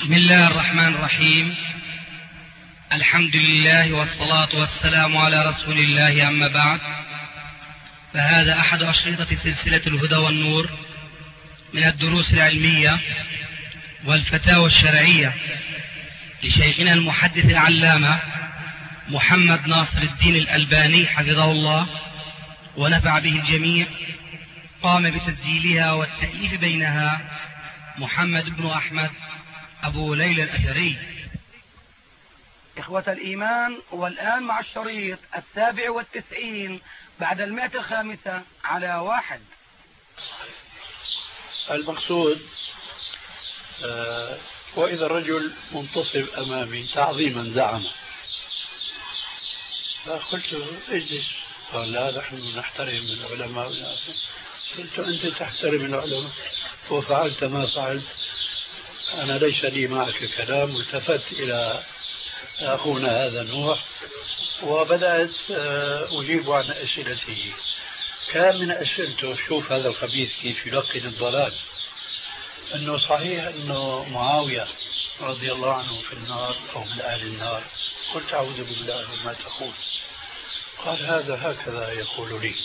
بسم الله الرحمن الرحيم. الحمد لله والصلاة والسلام على رسول الله، أما بعد، فهذا أحد أشرطة سلسلة الهدى والنور من الدروس العلمية والفتاوى الشرعية لشيخنا المحدث العلامة محمد ناصر الدين الألباني حفظه الله ونفع به الجميع. قام بتسجيلها والتأليف بينها محمد بن أحمد أبو ليلى الأثري. إخوة الإيمان، والآن مع الشريط 97 بعد 105 على 1. المقصود وإذا الرجل منتصب أمامي تعظيما زعمه، فقلت له اجلس. قال لا، نحن نحترم العلماء. قلت أنت تحترم العلماء وفعلت ما فعلت، أنا ليس لي معك كلام. التفت إلى أخونا هذا نوح وبدأت أجيب عن أسئلته. كان من أسئلته، شوف هذا الخبيث كيف يلقن الضلال، أنه صحيح أنه معاوية رضي الله عنه في النار أو من أهل النار. قلت أعوذ بالله ما تقول. قال هذا هكذا يقول لي.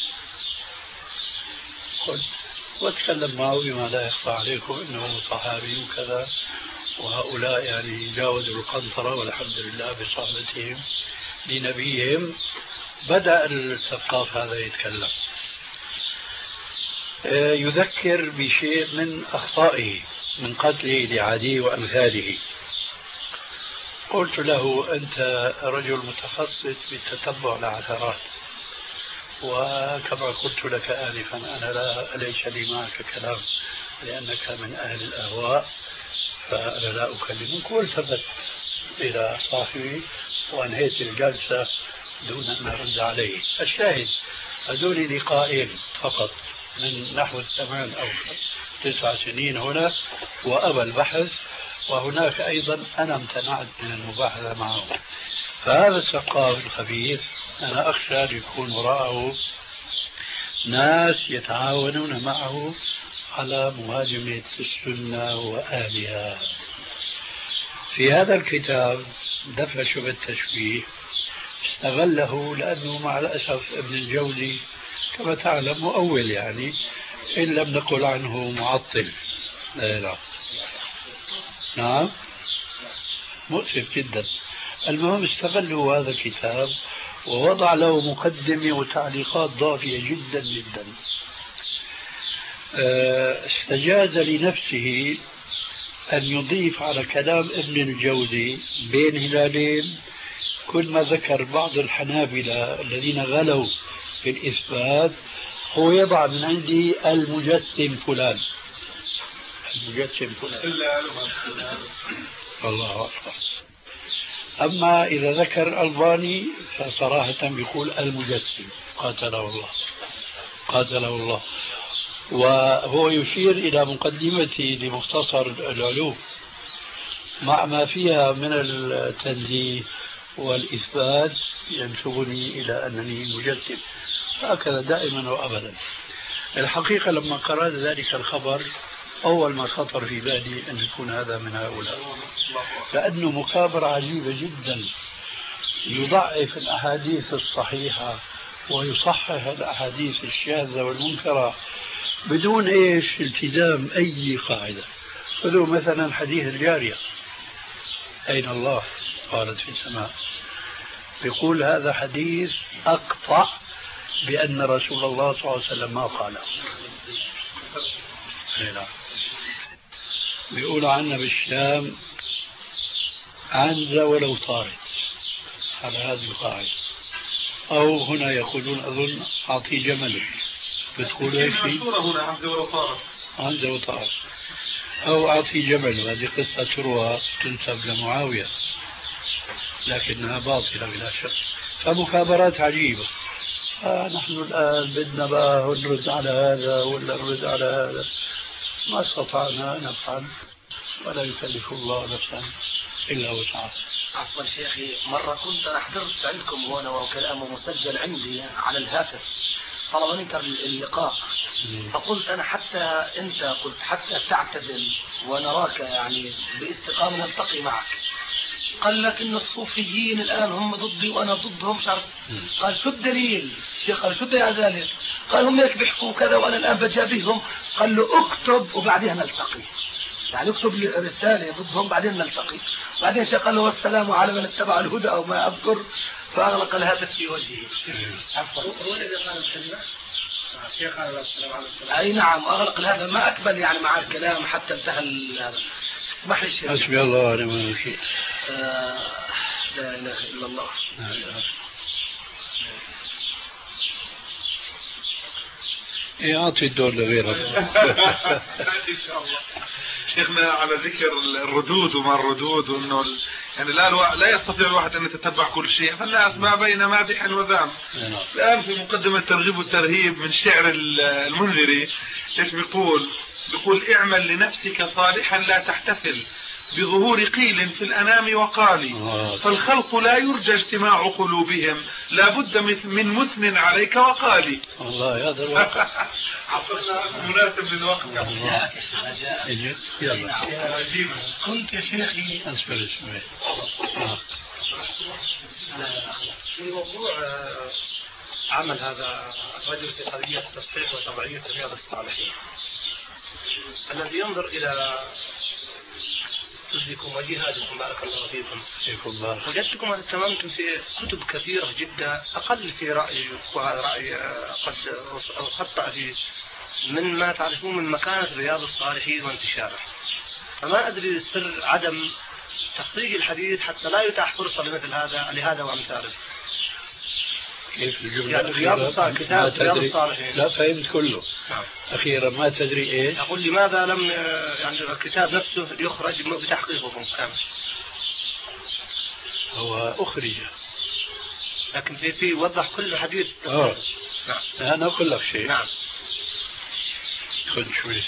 قلت واتكلم معه بما لا يخفى عليكم انه صحابي وكذا، وهؤلاء يعني جاوزوا القنطرة والحمد لله بصحبتهم لنبيهم. بدأ الثقاف هذا يتكلم، يذكر بشيء من أخطائه من قتله لعدي وأمثاله. قلت له أنت رجل متخصص بتتبع العثرات، وكما قلت لك آنفا أنا ليس لي معك كلام لأنك من أهل الأهواء، فأنا لا أكلمك. والتفت إلى صاحبي وأنهيت الجلسة دون أن أرد عليه. الشاهد هذول لقاءين فقط من نحو 8 أو 9 سنين هنا، وأبى البحث، وهناك أيضا أنا امتنعت من المباحثة معه. فهذا الثقاف الخبيث أنا أخشى أن يكون وراءه ناس يتعاونون معه على مهاجمة السنة وأهلها. في هذا الكتاب دفع شبه التشبيه استغله، لأنه مع الأسف ابن الجوزي كما تعلم مؤول، يعني إن لم نقل عنه معطل. لا. نعم، مؤسف جدا. المهم استغلوا هذا الكتاب ووضع له مقدمة وتعليقات ضافية جدا جدا. استجاز لنفسه أن يضيف على كلام ابن الجوزي بين هلالين كل ما ذكر بعض الحنابلة الذين غلوا في الإثبات هو يضع من عندي المجسم فلان. المجسم فلان الله أكبر. أما إذا ذكر الألباني فصراحة بيقول المجسم، قاتله الله قاتله الله. وهو يشير إلى مقدمتي لمختصر العلوم مع ما فيها من التنزيه والإثبات ينسبني إلى أنني مجسم، هكذا دائما وأبدا. الحقيقة لما قرأت ذلك الخبر أول ما خطر في بالي أن يكون هذا من هؤلاء، لأنه مكابرة عجيبة جدا. يضعف الأحاديث الصحيحة ويصحح الأحاديث الشاذة والمنكرة بدون التزام أي قاعدة. خذوا مثلا حديث الجارية، أين الله؟ قالت في السماء. يقول هذا حديث أقطع بأن رسول الله صلى الله عليه وسلم ما قاله. بيقولوا عنا بالشام عنزة ولو طارت، على هذه القاعدة. أو هنا يقولون أظن أعطي جمل، بتقول ايش هنا عنزة وطارت، أو أعطي جمل. هذه قصة تروى تنسب لمعاوية لكنها باطلة بلا شك. فمكابرات عجيبة. نحن الآن بدنا بقى نرد على هذا ولا نرد على هذا، ما استطعنا نفعل، ولا يكلف الله نفسا إلا وسعها. عفوا شيخي، مرة كنت أنا حضرت عندكم هنا وكلامه مسجل عندي على الهاتف، طلب منك اللقاء فقلت أنا حتى أنت قلت حتى تعتدل ونراك يعني باستقامة نلتقي معك. قال لك إن الصوفيين الآن هم ضدي وأنا ضدهم مش عارف. قال شو الدليل؟ الشيخ قال شو الدليل على ذلك؟ قال هم هيك بيحكوا كذا وأنا الآن بجابههم. قال له اكتب وبعدها نلتقي، يعني اكتب لي رسالة ضدهم بعدين نلتقي. بعدين الشيخ قال له والسلام على من اتبع الهدى أو ما أذكر، فأغلق الهاتف في وجهه. عفوا. هو الذي قال الكلمة؟ الشيخ قال السلام عليكم. أي نعم، أغلق الهاتف، ما أكمل يعني مع الكلام حتى انتهى هذا. اسمح لي الشيخ. حسبي الله ونعم الوكيل. لا إله إلا الله. أعطي الدور لغيرك. إن شاء الله. شيخنا على ذكر الردود وما الردود وأنه يعني لا يستطيع الواحد أن يتتبع كل شيء، فالناس ما بين مادح وذام. الآن في مقدمة الترغيب والترهيب من شعر المنذري إيش بيقول اعمل لنفسك صالحا لا تحتفل بظهور قيل في الأنام وقال، فالخلق لا يرجى اجتماع قلوبهم، لا بد من مثن عليك وقالي. والله هذا الواقع. عطنا مناسب للوقت. يلا. كنت يا شيخي أسفل شوي. في موضوع عمل هذا الرجل في قضية تصحيح وتضعيف رياض الصالحين، الذي ينظر إلى جهدكم وجهادكم بارك الله فيكم. وجدتكم أن تمامتم في كتب كثيرة جدا، أقل في رأيي وهذا رأي قد خطأ فيه من ما تعرفون من مكانة رياض الصالحين وانتشاره. فما أدري سر عدم تخريج الحديث حتى لا يتاح فرصة لمثل هذا لهذا وأمثاله. كيف الجملة يعني كتاب رياض الصالحين لا فهمت كله. نعم. أخيرا ما تدري إيه؟ أقول لماذا لم يعني الكتاب نفسه يخرج بتحقيقكم كامل؟ هو أخرج لكن في وضح كل حديث. نعم. أنا أقول لك شيء. نعم. خذ شوي.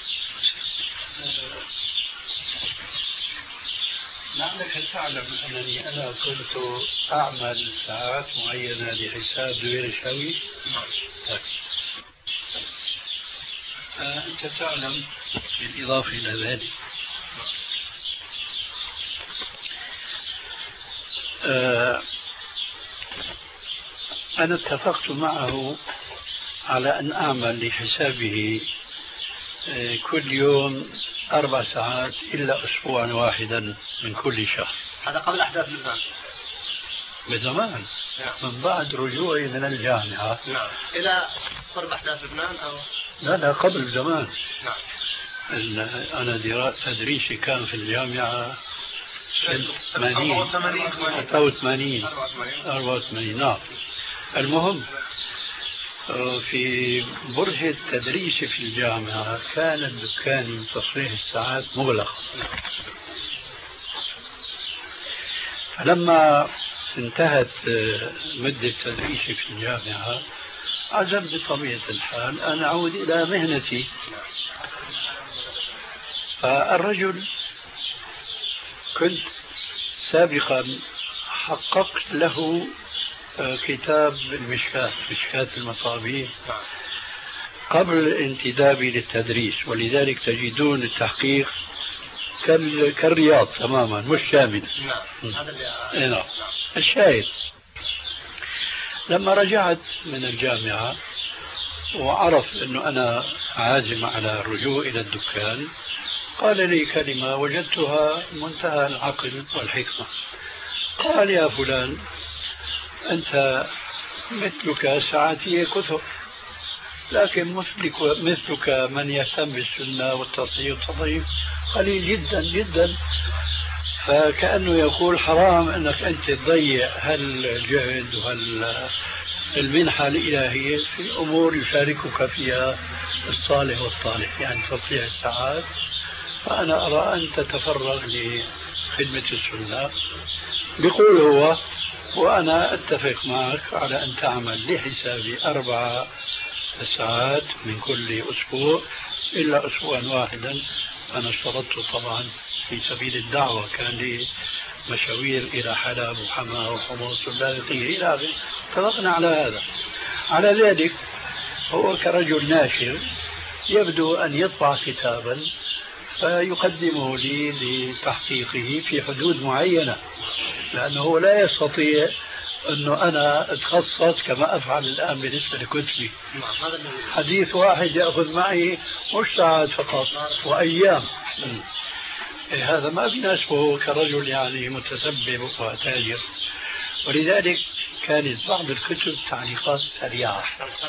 لعلك تعلم أنني أنا كنت أعمل ساعات معينة لحساب غير شوي. أنت تعلم بالإضافة إلى ذلك أنا اتفقت معه على أن أعمل لحسابه كل يوم 4 ساعات إلا أسبوعا واحدا من كل شهر. هذا قبل أحداث لبنان؟ بزمان. من بعد رجوعي من الجامعة. نعم. إلى قرب أحداث لبنان أو؟ لا قبل زمان. نعم. أنا تدريسي كان في الجامعة 84. نعم. المهم في برهة تدريسي في الجامعة كان الدكان تصحيح الساعات مغلق. فلما انتهت مدة تدريسي في الجامعة عزمت بطبيعة الحال أن أعود إلى مهنتي. فالرجل كنت سابقا حققت له كتاب مشكاة المصابيح قبل انتدابي للتدريس، ولذلك تجدون التحقيق كالرياض تماما مش شامل. نعم. الشاهد لما رجعت من الجامعة وعرف أنه أنا عازم على الرجوع إلى الدكان قال لي كلمة وجدتها منتهى العقل والحكمة. قال يا فلان أنت مثلك ساعاتي كثر، لكن مثلك من يهتم بالسنة والتصحيح والتضعيف قليل جدا جدا. فكأنه يقول حرام أنك أنت تضيع هالجهد وهالمنحة الإلهية في أمور يشاركك فيها الصالح والطالح، يعني تصحيح الساعات. فأنا أرى أن تتفرغ لخدمة السنة. بيقول هو وأنا أتفق معك على أن تعمل لحسابي 4 ساعات من كل أسبوع إلا أسبوعا واحدا. أنا اشترطت طبعا في سبيل الدعوة، كان لي مشاوير إلى حلب وحماة وحمص والباقي إلى آخره. اتفقنا على هذا. على ذلك هو كرجل ناشر يبدو أن يطبع كتابا فيقدمه لي لتحقيقه في حدود معينة، لأنه لا يستطيع أنه أنا أتخصص كما أفعل الآن بالنسبة لكتبي. حديث واحد يأخذ معي مش ساعات فقط وأيام. هذا ما بيناسبه كرجل يعني متسبب وتاجر، ولذلك كانت بعض الكتب تعليقات سريعة.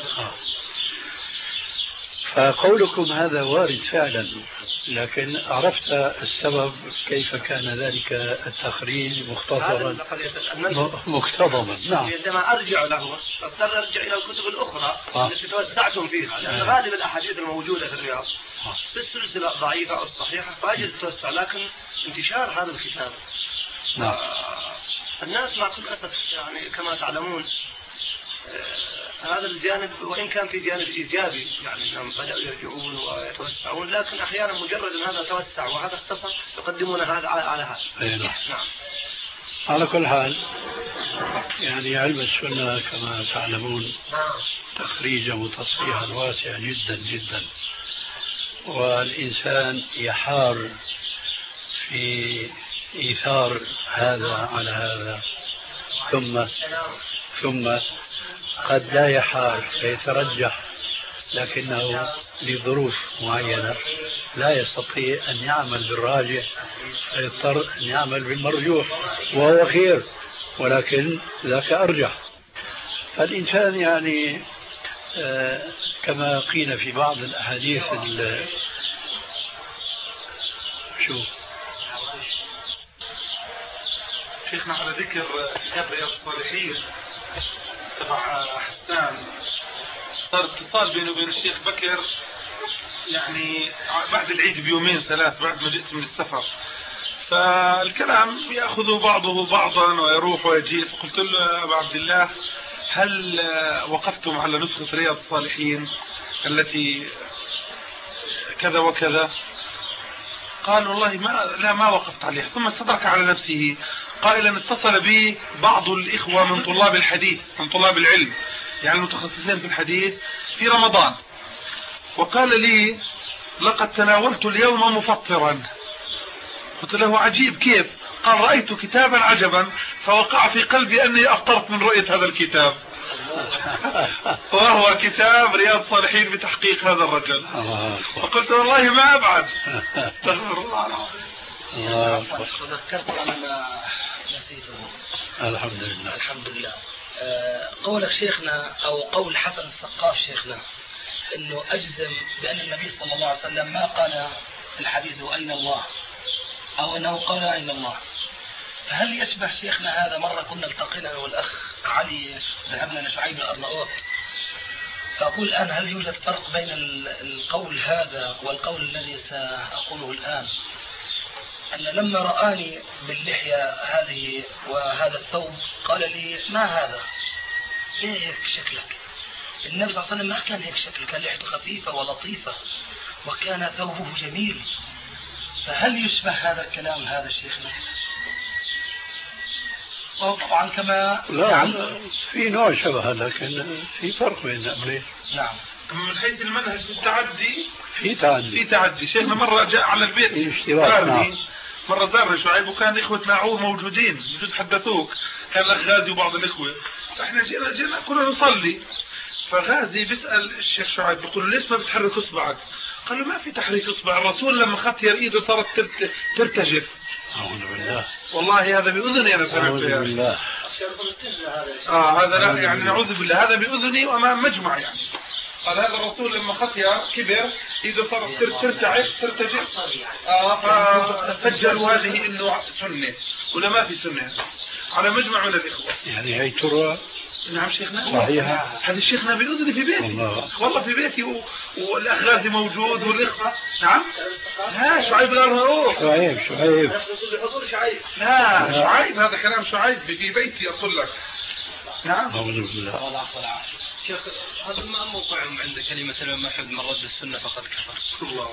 فقولكم هذا وارد فعلا، لكن عرفت السبب كيف كان ذلك التخريج مختصرا مكتظما. نعم. عندما أرجع له أضطر أرجع إلى الكتب الأخرى التي توسعتم فيها، لأن غالب الأحاديث الموجودة في الرياض بالسلسلة ضعيفة أو صحيحة فأجد توسع، لكن انتشار هذا الكتاب الناس مع كل أسف يعني كما تعلمون هذا الجانب وإن كان في جانب إيجابي، يعني أنهم بدأوا يرجعون ويتوسعون، لكن أحيانا مجرد أن هذا توسع وهذا اختصر يقدمون هذا على هذا. نعم. على كل حال يعني علم السنة كما تعلمون تخريجا وتصحيحا واسع جدا جدا، والإنسان يحار في إيثار هذا على هذا ثم قد لا يحار فيترجح، لكنه لظروف معينة لا يستطيع أن يعمل بالراجح فيضطر أن يعمل بالمرجوح، وهو خير ولكن ذاك أرجح. فالإنسان يعني كما قيل في بعض الأحاديث شيخنا على ذكر كتاب رياض الصالحين تبع حسان، صار اتصال بينه وبين الشيخ بكر يعني بعد العيد بيومين ثلاث بعد ما جئت من السفر، فالكلام يأخذ بعضه بعضا ويروح ويجي. فقلت له يا أبا عبد الله هل وقفتم على نسخة رياض الصالحين التي كذا وكذا؟ قال والله ما وقفت عليها. ثم استدرك على نفسه قائلا اتصل بي بعض الإخوة من طلاب الحديث من طلاب العلم يعني المتخصصين في الحديث في رمضان، وقال لي لقد تناولت اليوم مفطرا. قلت له عجيب كيف؟ قال رأيت كتابا عجبا فوقع في قلبي أني أفطرت من رؤية هذا الكتاب وهو كتاب رياض الصالحين بتحقيق هذا الرجل. فقلت والله ما أبعد. استغفر الله العظيم. تذكرت أنا ما نسيته. الحمد لله. الحمد لله. قولك شيخنا أو قول حسن السقاف شيخنا أنه أجزم بأن النبي صلى الله عليه وسلم ما قال في الحديث أين الله أو أنه قال أين الله، فهل يشبه شيخنا هذا؟ مرة كنا التقينا والأخ علي ذهبنا لشعيب الأرناؤوط، فأقول الآن هل يوجد فرق بين القول هذا والقول الذي سأقوله الآن؟ أن لما رآني باللحية هذه وهذا الثوب قال لي ما هذا؟ إيه هيك شكلك؟ النبي صلى الله عليه وسلم ما كان هيك شكله، كان لحيته خفيفة ولطيفة وكان ثوبه جميل، فهل يشبه هذا الكلام هذا شيخنا؟ طبعا كما لا في نوع شبه لكن في فرق بين الأمرين. نعم. من حيث المنهج التعدي في تعدي شيخنا مرة جاء على البيت زارني مرة زارني شعيب وكان إخوة ناعور موجودين بجوز حدثوك، كان الأخ غازي وبعض الإخوة، فإحنا جينا كنا نصلي، فغازي بيسأل الشيخ شعيب بيقول ليش ما بتحرك إصبعك؟ قال له ما في تحريك إصبع، الرسول لما خطير إيده صارت ترتجف. أعوذ بالله. والله هذا بأذني أنا سمعته. أعوذ بالله. هذا لا يعني نعوذ بالله، هذا بأذني وأمام مجمع يعني. قال هذا الرسول لما خطير كبر إيده صارت ترتجف فسجلوا هذه إنه سنة ولا ما في سنة على مجمع من الإخوة. يعني هي ترى. نعم شيخنا صحيحة. هذا الشيخنا بأذني في بيتي والله في بيتي والأخ غازي موجود والإخوة. نعم لا شعيب الأرناؤوط شعيب لا شعيب هذا كلام شعيب في بيتي أقول لك. نعم أعوذ بالله. شيخ هذا ما موقعهم عند كلمة الإمام أحمد من رد السنة فقد كفر؟ الله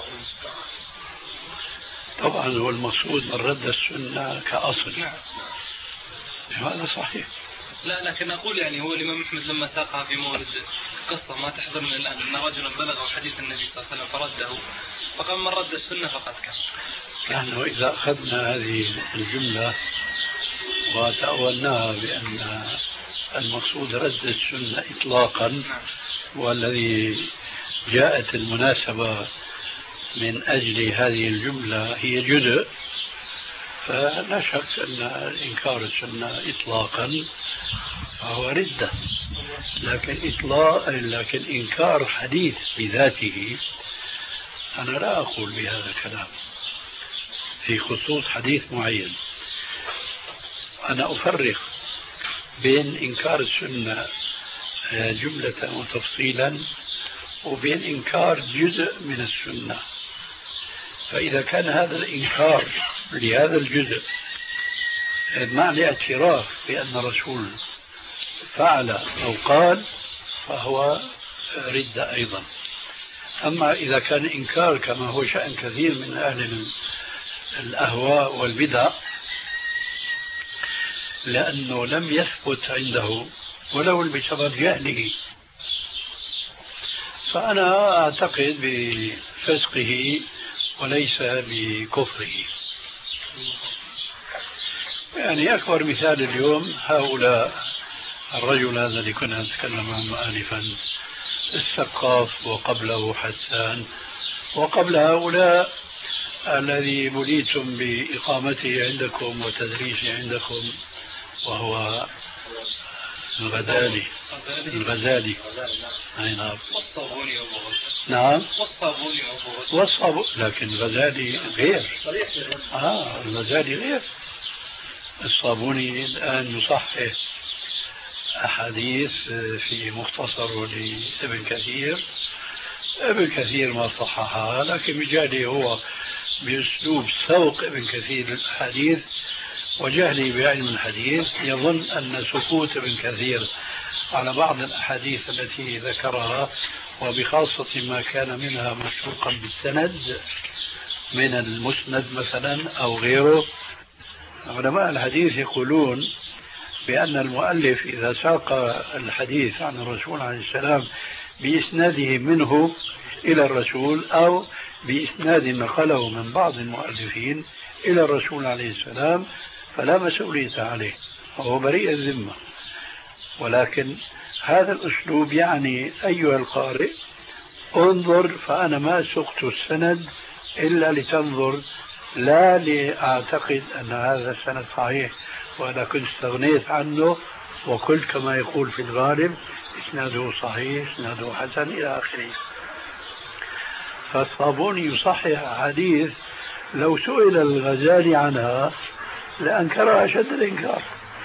طبعا هو المقصود من رد السنة كأصل. نعم هذا صحيح. لا لكن أقول يعني هو الإمام أحمد لما ساقها في مورد قصة ما تحضرنا الآن أن رجلا بلغ حديث النبي صلى الله عليه وسلم فرده، فقال من رد السنة فقد كفر. نحن إذا أخذنا هذه الجملة وتأولناها بأن المقصود رد السنة إطلاقا، والذي جاءت المناسبة من أجل هذه الجملة هي جزء، فلا شك أن إنكار السنة إطلاقا فهو ردة. لكن إنكار حديث بذاته أنا لا أقول بهذا الكلام في خصوص حديث معين. أنا أفرق بين إنكار السنة جملة وتفصيلا وبين إنكار جزء من السنة. فإذا كان هذا الإنكار لهذا الجزء معنى اعتراف بأن الرسول فعل أو قال فهو ردة أيضا. أما إذا كان إنكار كما هو شأن كثير من أهل الأهواء والبدع لأنه لم يثبت عنده ولو بسبب جهله، فأنا أعتقد بفسقه وليس بكفره. يعني أكبر مثال اليوم هؤلاء الرجل هذا اللي كنا نتكلم عنه آنفا، السقاف، وقبله حسان، وقبل هؤلاء الذي بليتم بإقامته عندكم وتدريسه عندكم وهو الغزالي. أي نعم. نعم. والصابوني لكن الغزالي غير. الغزالي غير. الصابوني الآن يصحح أحاديث في مختصر لابن كثير. ابن كثير ما صححها، لكن بجهله هو بأسلوب سوق ابن كثير الحديث وجهلي بعلم الحديث يظن أن سكوت ابن كثير على بعض الأحاديث التي ذكرها وبخاصة ما كان منها مسوقا بالسند من المسند مثلا أو غيره. علماء الحديث يقولون بأن المؤلف إذا ساق الحديث عن الرسول عليه السلام بإسناده منه إلى الرسول أو بإسناد نقله من بعض المؤلفين إلى الرسول عليه السلام فلا مسؤولية عليه وهو بريء الذمة. ولكن هذا الأسلوب يعني أيها القارئ انظر، فأنا ما سقت السند إلا لتنظر، لا لأعتقد أن هذا السند صحيح وأنا كنت استغنيت عنه وكل كما يقول في الغالب إسناده صحيح إسناده حسن إلى آخره. فالصابوني يصحح حديث لو سئل الغزالي عنها لأنكرها أشد الإنكار.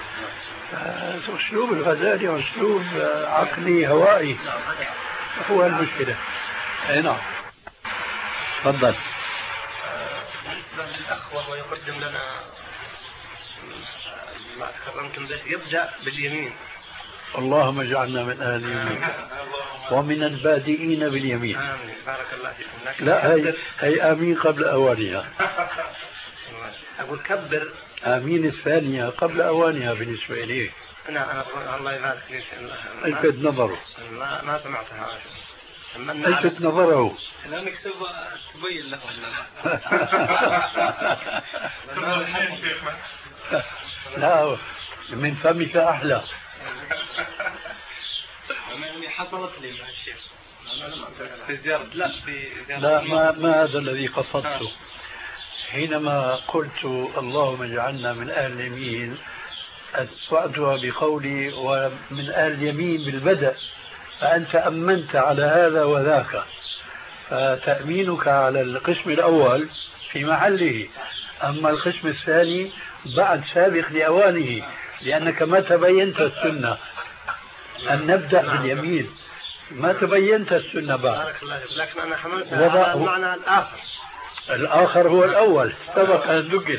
أسلوب الغزالي أسلوب عقلي هوائي هو المشكلة. أي نعم. تفضل. بالنسبة للأخ وهو يقدم لنا ما تكرمتم به يبدأ باليمين. اللهم اجعلنا من أهل اليمين ومن البادئين باليمين. آمين. بارك الله فيكم. لا هي آمين قبل أوانها. أقول كبر. آمين الثانية قبل أوانها بالنسبة إليه. نعم أنا الله يبارك فيك. ألفت نظره. ما سمعتها. ألفت نظره. لا نكتب تبين له. لا من فمك أحلى. يعني حصلت لي مع الشيخ في زيارة لا ما هذا الذي قصدته حينما قلت اللهم اجعلنا من أهل اليمين، أتبعتها بقولي ومن أهل اليمين بالبدء، فأنت أمنت على هذا وذاك، فتأمينك على القسم الأول في محله، أما القسم الثاني بعد سابق لأوانه، لأنك ما تبينت السنة أن نبدأ باليمين، ما تبينت السنة بعد. لكن أنا حملتها على المعنى الآخر. الآخر هو الأول سبق أن ذكر.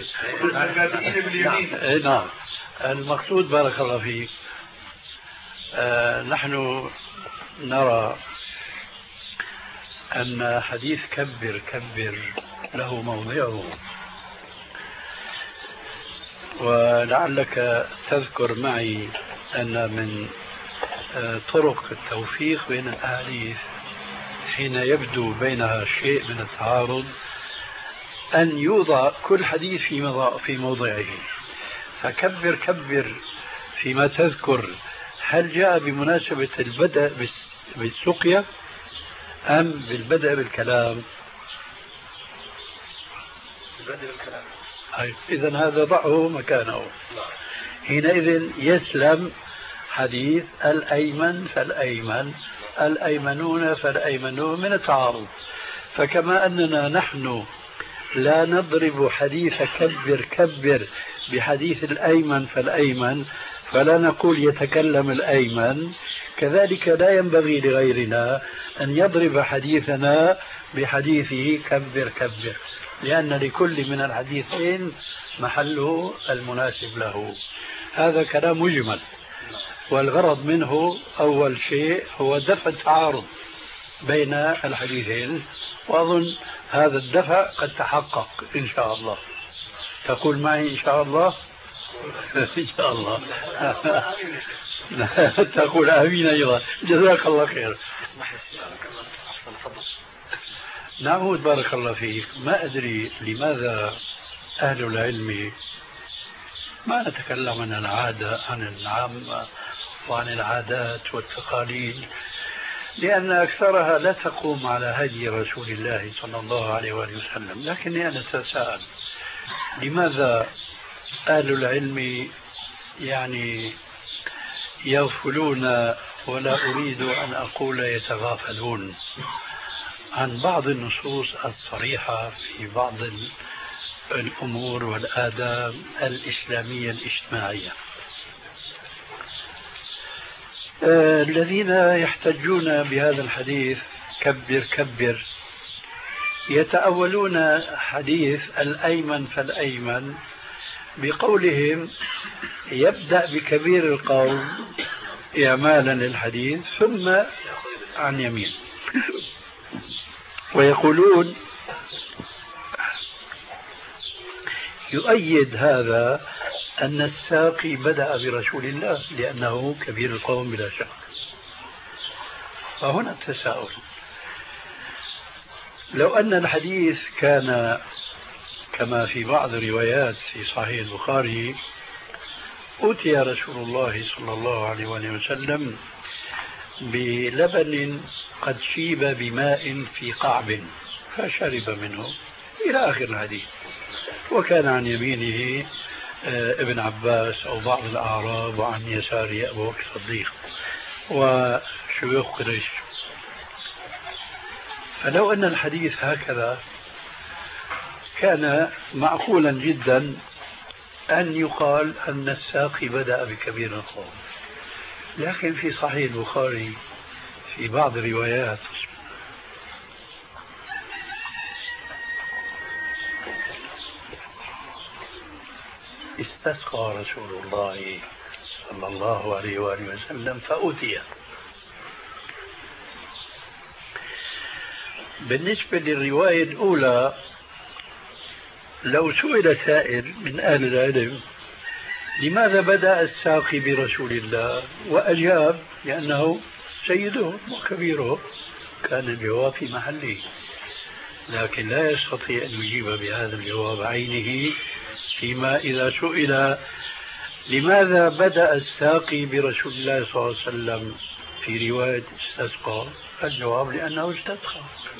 نعم. المقصود بارك الله فيك نحن نرى أن حديث كبر له موضعه، ولعلك تذكر معي أن من طرق التوفيق بين الأحاديث حين يبدو بينها شيء من التعارض أن يوضع كل حديث في موضعه. فكبر كبر فيما تذكر هل جاء بمناسبة البدء بالسقيا أم بالبدء بالكلام؟ البدء بالكلام. إذن هذا ضعه مكانه. حينئذ يسلم حديث الأيمن فالأيمن الأيمنون فالأيمنون من التعارض. فكما أننا نحن لا نضرب حديث كبر كبر بحديث الأيمن فالأيمن فلا نقول يتكلم الأيمن، كذلك لا ينبغي لغيرنا أن يضرب حديثنا بحديثه كبر كبر، لأن لكل من الحديثين محله المناسب له. هذا كلام مجمل، والغرض منه أول شيء هو دفع التعارض بين الحديثين، وأظن هذا الدفع قد تحقق إن شاء الله. تقول معي إن شاء الله؟ إن شاء الله. تقول آمين أيضا. جزاك الله خير. نعود بارك الله فيك. ما أدري لماذا أهل العلم ما نتكلم عن العادة عن العامة وعن العادات والتقاليد، لأن أكثرها لا تقوم على هدي رسول الله صلى الله عليه وآله وسلم. لكني أنا أتساءل لماذا أهل العلم يعني يغفلون، ولا أريد أن أقول يتغافلون، عن بعض النصوص الصريحة في بعض الأمور والآداب الإسلامية الاجتماعية. الذين يحتجون بهذا الحديث كبر كبر يتأولون حديث الأيمن فالأيمن بقولهم يبدأ بكبير القوم إعمالا للحديث ثم عن يمين، ويقولون يؤيد هذا أن الساقي بدأ برسول الله لأنه كبير القوم بلا شك. فهنا التساؤل، لو أن الحديث كان كما في بعض الروايات في صحيح البخاري أوتي رسول الله صلى الله عليه وسلم بلبن قد شيب بماء في قعب فشرب منه إلى آخر الحديث، وكان عن يمينه ابن عباس أو بعض الأعراب، وعن يساره أبو بكر الصديق وشيوخ قريش. فلو أن الحديث هكذا كان معقولا جدا أن يقال أن الساقي بدأ بكبير القوم. لكن في صحيح البخاري في بعض الروايات استسقى رسول الله صلى الله عليه وآله وسلم فأوتي. بالنسبة للرواية الأولى لو سئل سائل من أهل العلم لماذا بدأ الساقي برسول الله وأجاب لأنه سيدهم وكبيرهم، كان الجواب في محله، لكن لا يستطيع أن يجيب بهذا الجواب عينه فيما إذا سئل لماذا بدأ الساقي برسول الله صلى الله عليه وسلم في رواية استسقى، الجواب لأنه استسقى.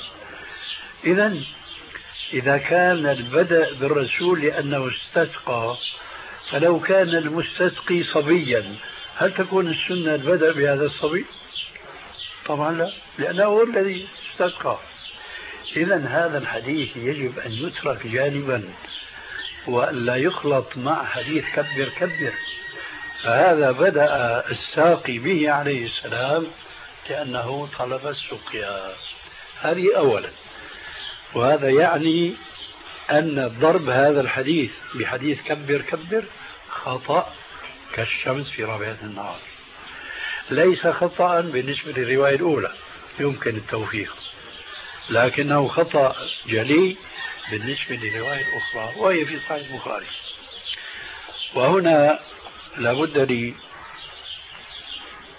إذا كان البدء بالرسول لأنه استسقى، فلو كان المستسقي صبيا هل تكون السنة البدء بهذا الصبي؟ طبعا لا، لأنه هو الذي استسقى. إذن هذا الحديث يجب أن يترك جانبا ولا يخلط مع حديث كبر كبر. فهذا بدأ الساقي به عليه السلام لأنه طلب السقيا، هذه أولا. وهذا يعني أن ضرب هذا الحديث بحديث كبر كبر خطأ كالشمس في ربيع النهار، ليس خطأ بالنسبة للرواية الأولى يمكن التوفيق، لكنه خطأ جلي بالنسبة للرواية الأخرى وهي في صحيح البخاري. وهنا لابد لي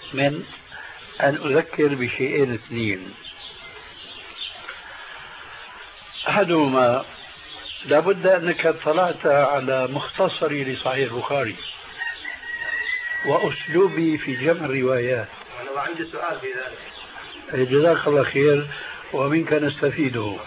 من أن أذكر بشيئين اثنين. أحدهما لابد أنك اطلعت على مختصري لصحيح البخاري وأسلوبي في جمع الروايات. أنا عندي سؤال في ذلك. جزاك الله خير ومنك نستفيده.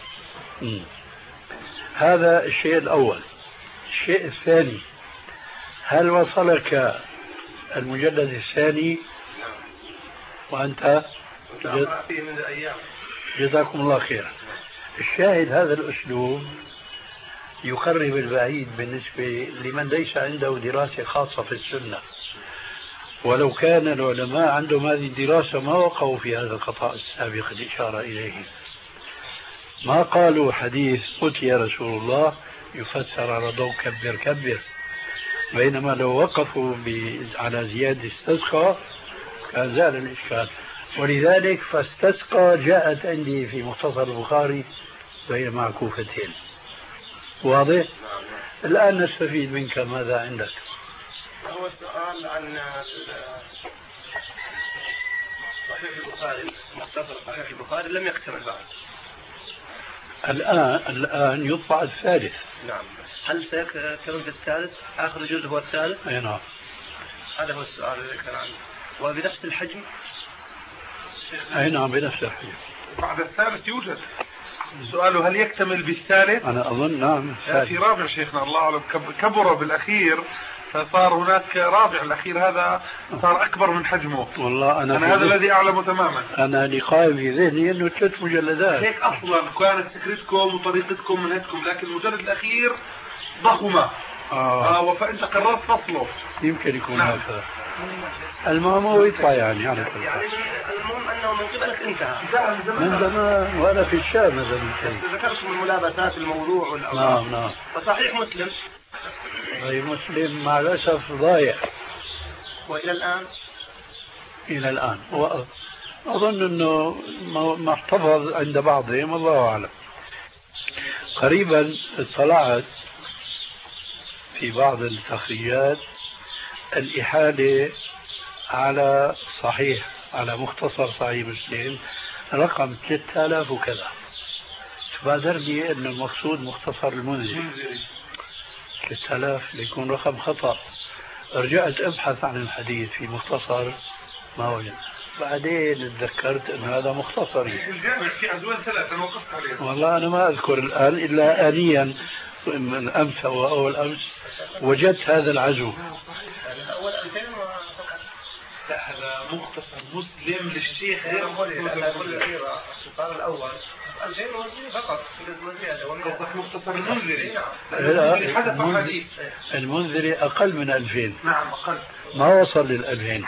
هذا الشيء الأول. الشيء الثاني، هل وصلك المجلد الثاني وأنت فيه من الأيام؟ جزاكم الله خير. الشاهد هذا الأسلوب يقرب البعيد بالنسبة لمن ليس عنده دراسة خاصة في السنة، ولو كان العلماء عندهم هذه الدراسة ما وقعوا في هذا الخطأ السابق الإشارة إليه. ما قالوا حديث أتي رسول الله يفسر على ضوء كبر كبر، بينما لو وقفوا على زيادة استسقى كان زال الإشكال. ولذلك فاستسقى جاءت عندي في مختصر البخاري بين معكوفتين. واضح؟ الآن نستفيد منك. ماذا عندك؟ هو السؤال عن صحيح البخاري، مختصر صحيح البخاري لم يكتمل بعد. الآن يطبع الثالث. نعم. هل سيكتمل في الثالث؟ آخر جزء هو الثالث؟ أي نعم. هذا هو السؤال الذي كان عندي. وبنفس الحجم؟ أي نعم بنفس الحجم. بعد الثالث يوجد. سؤاله هل يكتمل بالثالث؟ أنا أظن نعم. في رابع شيخنا الله أعلم كبر بالأخير، فصار هناك رابع. الأخير هذا صار أكبر من حجمه. والله أنا هذا الذي أعلمه تماما. أنا اللي قائم في ذهني إنه 3 مجلدات. هيك أصلا كانت فكرتكم وطريقتكم منهجكم، لكن المجلد الأخير ضخمة. فأنت قررت فصله. يمكن يكون نعم. هكذا. المهم هو يطلع يعني المهم أنه من قبلك انتهى من زمان، وأنا في الشام هذا. ذكرت من ملابسات الموضوع والأوراق. نعم. وصحيح مسلم. صحيح مسلم مع الأسف ضايع. وإلى الآن؟ إلى الآن أظن أنه ما احتفظ عند بعضهم، الله أعلم. قريبا اطلعت في بعض التخريجات الإحالة على على مختصر صحيح مسلم رقم 3000 وكذا. تبادر لي أن المقصود مختصر المنذري 3000 ليكون رقم خطأ. رجعت أبحث عن الحديث في مختصر ما وجد، بعدين تذكرت أن هذا مختصري. الجامع في عزوان 3 أنا وقفت عليه. والله أنا ما أذكر الآن إلا آنيا من أمس أو أول أمس وجدت هذا العزو. أول 2000 لا هذا مختصر مسلم للشيخ غير السؤال الأول 2000 فقط. مختصر المنذري. المنذري أقل من 2000. نعم أقل. ما وصل لل2000.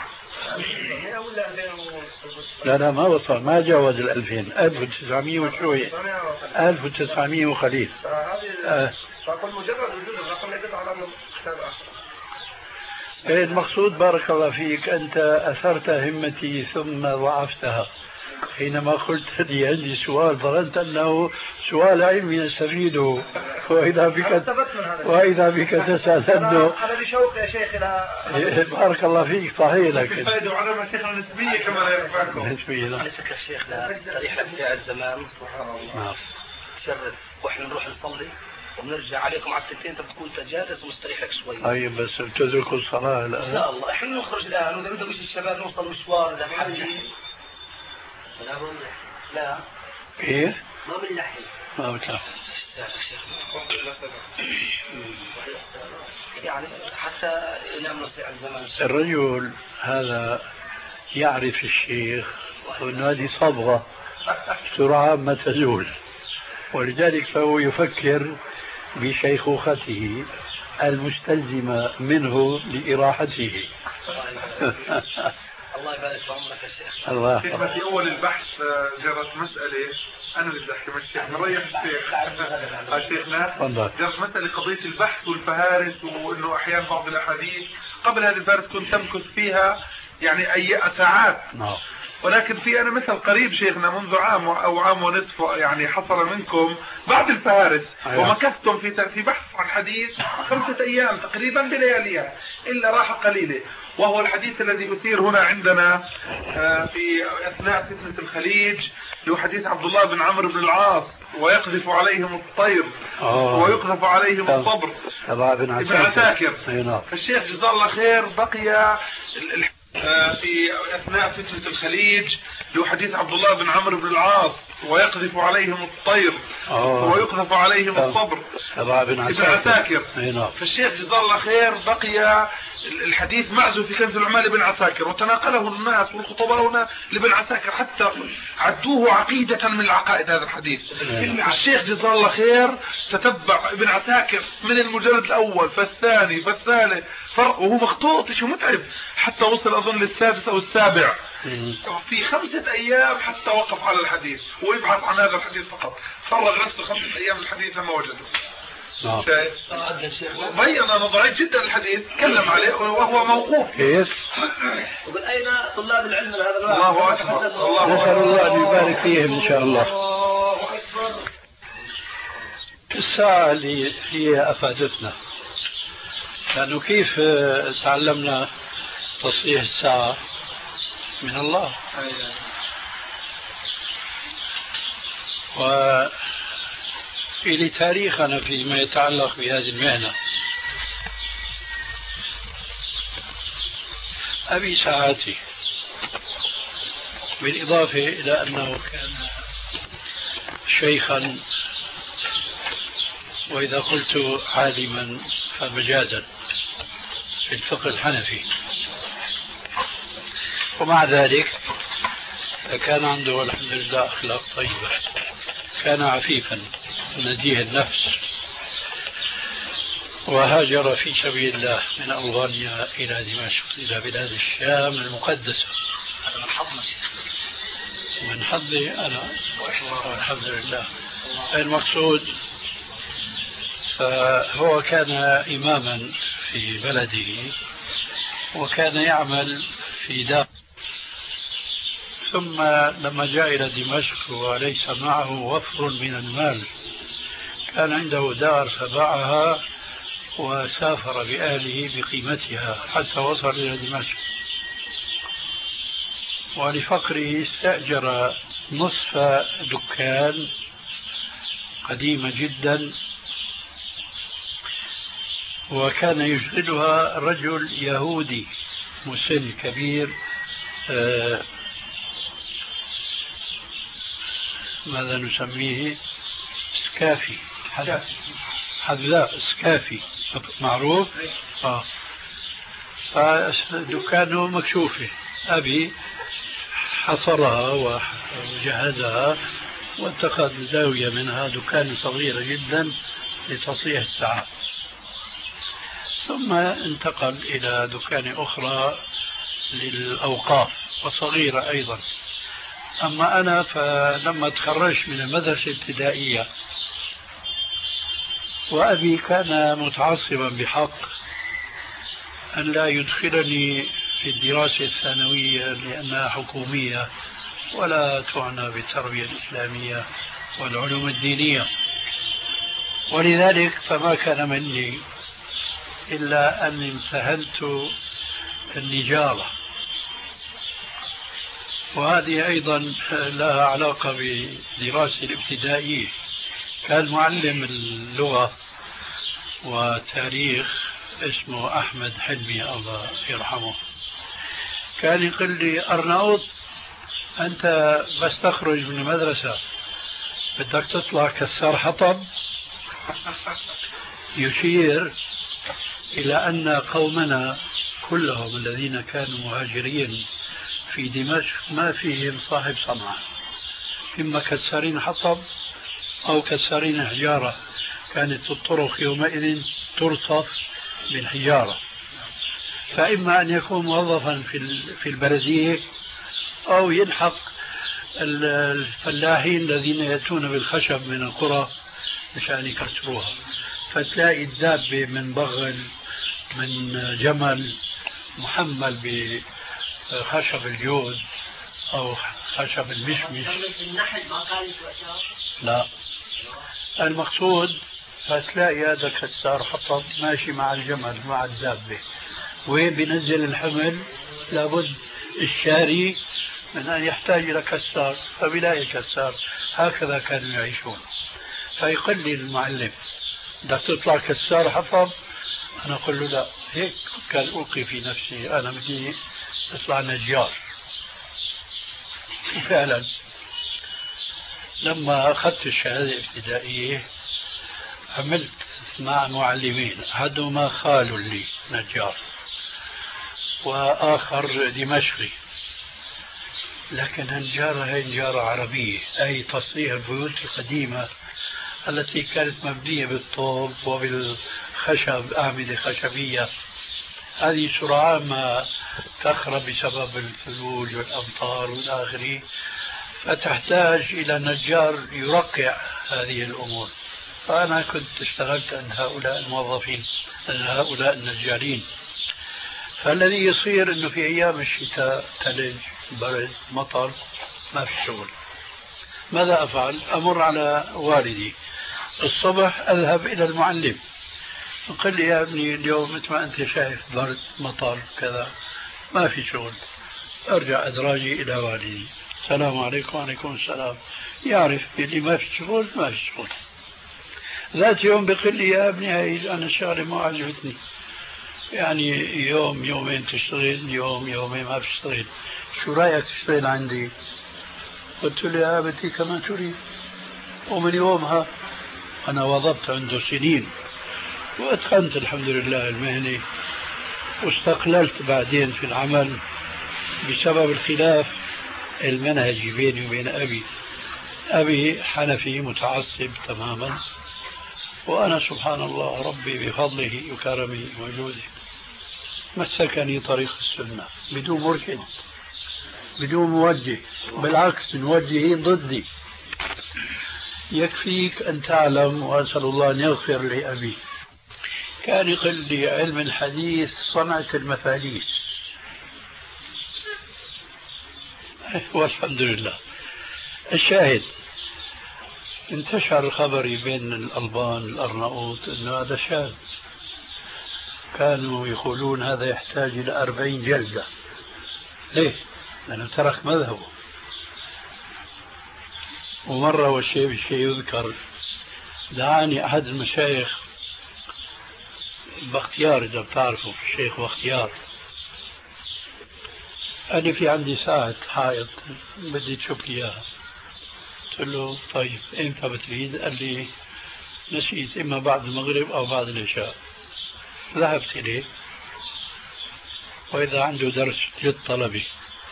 لا ما وصل، ما جاوز 2000. 1900 وشوية، 1900 وخليل. فقل مجرد وجود الرقم يدل على أنه كتاب آخر. المقصود بارك الله فيك أنت أثرت همتي ثم ضعفتها حينما قلت لي عندي سؤال، ظننت أنه سؤال علمي نستفيده، وإذا بك تسأل عنه. أنا بشوق يا شيخ إلى بارك الله فيك. صحيح لك فائدة وعلامة شيخنا نسبية كما لا يخفاكم. نسبية. لك يا شيخ تاريخ بتاع الزمان نعم تشرف، وإحنا نروح نصلي ونرجع عليكم على التنتين، انت بتكون جالس ومستريح لك شوي. طيب بس تدركوا الصلاة الآن؟ ان شاء الله احنا نخرج الآن، وإذا بدهم يجي الشباب نوصل مشوار إذا حاجين. لا إيه؟ ما بنلحق. ما بتلحق يعني حتى ينام نصيع الزمان. الرجل هذا يعرف الشيخ وأن هذه صبغة سرعة ما تزول، ولذلك فهو يفكر بشيخوخته المستلزمة منه لإراحته. الله يبارك في عمرك يا شيخ. الله. في أول البحث جرت مسألة، أنا اللي بدي أحكي مع الشيخ نريح الشيخ. شيخنا جرت مسألة قضية البحث والفهارس، وإنه أحيانا بعض الأحاديث قبل هذه الفهارس كنت تمكث فيها يعني أي ساعات. ولكن في أنا مثل قريب شيخنا منذ عام أو عام ونصف يعني حصل منكم بعد الفهارس ومكثتم في بحث عن حديث 5 أيام تقريبا بلياليها إلا راحة قليلة، وهو الحديث الذي أثير هنا عندنا في أثناء فتنة الخليج، هو حديث عبد الله بن عمرو بن العاص ويقذف عليهم الطير ويقذف عليهم الصبر ابن عساكر. فالشيخ جزاه الله خير بقي في أثناء فتنة الخليج، هو حديث عبد الله بن عمرو بن العاص ويقذف عليهم الطير ويقذف عليهم الصبر ابن عساكر. فالشيخ جزاه الله خير بقي الحديث معزو في كنز العمال بن عساكر، وتناقله الناس والخطباء هنا لبن عساكر حتى عدوه عقيدة من العقائد هذا الحديث. الشيخ جزاه الله خير تتبع ابن عساكر من المجلد الأول فالثاني فالثالث وهو مخطوط شو متعب حتى وصل أظن للسادس أو السابع في 5 أيام حتى وقف على الحديث ويبحث عن هذا الحديث فقط. فرغ نفسه 5 أيام الحديث لما وجده. بين أنه ضعيف جدا الحديث، تكلم عليه وهو موقوف. ومن أين طلاب العلم من هذا الوقت؟ الله أكبر. نسأل الله أن يبارك فيهم إن شاء الله. الساعة اللي هي أفادتنا، لأنه كيف تعلمنا تصحيح الساعة من الله، وإلى تاريخنا فيما يتعلق بهذه المهنة. أبي ساعاتي، بالإضافة إلى أنه كان شيخا، وإذا قلت عالما فمجازا في الفقه الحنفي، ومع ذلك كان عنده والحمد لله أخلاق طيبة. كان عفيفا نزيه النفس، وهاجر في سبيل الله من ألبانيا إلى دمشق إلى بلاد الشام المقدسة. هذا من حظنا من حظي أنا والحمد لله. المقصود فهو كان إماما في بلده، وكان يعمل في دار، ثم لما جاء إلى دمشق وليس معه وفر من المال، كان عنده دار فباعها وسافر بأهله بقيمتها حتى وصل إلى دمشق. ولفقره استأجر نصف دكان قديمة جدا، وكان يشغلها رجل يهودي مسن كبير، ماذا نسميه؟ سكافي، حذاء سكافي معروف. فدكانه مكشوفة. أبي حصرها وجهزها واتخذ زاوية منها، دكان صغيرة جدا لتصحيح الساعات. ثم انتقل إلى دكان أخرى للأوقاف وصغيرة أيضا. أما أنا فلما تخرجت من المدرسة الابتدائية، وأبي كان متعصبا بحق أن لا يدخلني في الدراسة الثانوية لأنها حكومية ولا تعنى بالتربية الإسلامية والعلوم الدينية، ولذلك فما كان مني إلا أن امتهنت النجارة، وهذه أيضا لها علاقة بدراستي الابتدائية. كان معلم اللغة وتاريخ اسمه أحمد حلمي الله يرحمه، كان يقول لي: أرناؤوط، أنت بس تخرج من المدرسة بدك تطلع كسار حطب، يشير إلى أن قومنا كلهم الذين كانوا مهاجرين في دمشق ما فيهم صاحب صنعة، إما كسارين حطب أو كسارين حجارة. كانت الطرق يومئذ ترصف بالحجارة، فإما أن يكون موظفا في البلدية أو يلحق الفلاحين الذين يأتون بالخشب من القرى مشان يكسروها. فتلاقي الدابة من بغل من جمل محمل بخشب الجوز أو خشب المشمش. النحل ما كان يتوأشر؟ لا، المقصود فتلاقي هذا كسار حطب ماشي مع الجمل مع الدابة، وين بينزل الحمل لابد الشاري من أن يحتاج إلى كسار، فبيلاقي كسار. هكذا كانوا يعيشون. فيقول لي المعلم بدك تطلع كسار حطب؟ أنا أقول له لا، هيك كان ألقي في نفسي أنا بدي أطلع نجار. وفعلا لما أخذت الشهادة الابتدائية عملت مع معلمين، أحدهما خال لي نجار وآخر دمشقي، لكن النجارة هي نجارة عربية، أي تصنيع البيوت القديمة التي كانت مبنية بالطوب وبالخشب، أعمدة خشبية. هذه سرعان ما تخرب بسبب الثلوج والأمطار والآخره، فتحتاج إلى نجار يرقع هذه الأمور. فأنا كنت اشتغلت عند هؤلاء الموظفين، عند هؤلاء النجارين. فالذي يصير أنه في أيام الشتاء ثلج، برد، مطر، ما في شغل. ماذا أفعل؟ أمر على والدي الصبح، أذهب إلى المعلم، قال لي يا ابني اليوم مثل ما أنت شايف برد مطر كذا ما في شغل. أرجع أدراجي إلى والدي، السلام عليكم. وعليكم السلام. يعرف اللي ما في شغل ما في شغل. ذات يوم بيقول لي يا ابني هاي أنا الشغلة ما عجبتني، يعني يوم يومين تشتغل، يوم يومين ما بتشتغل، شو رأيك تشتغل عندي؟ قلت له يا أبتي كما تريد. ومن يومها أنا وظبت عنده سنين وأتقنت الحمد لله المهنة، واستقللت بعدين في العمل بسبب الخلاف المنهجي بيني وبين أبي. أبي حنفي متعصب تماما، وأنا سبحان الله ربي بفضله وكرمه وجوده مسكني طريق السنة بدون مرشد بدون موجه، بالعكس موجهين ضدي. يكفيك أن تعلم، وأسأل الله أن يغفر لأبي، كان يقول لي علم الحديث صنعة المفاليس، والحمد لله. الشاهد انتشر خبري بين الألبان الأرناؤوط أنه هذا شاذ، كانوا يقولون هذا يحتاج إلى 40 جلدة. ليه؟ لأنه ترك مذهبه. ومرة والشيء يذكر، دعاني أحد المشايخ باختيار، إذا بتعرفوا الشيخ باختيار، قال لي في عندي ساعة حائط بدي تشوف لي إياها. قلت له طيب إمتى بتريد؟ قال لي نسيت، إما بعد المغرب أو بعد العشاء. ذهبت إليه، وإذا عنده درس جد طلبي،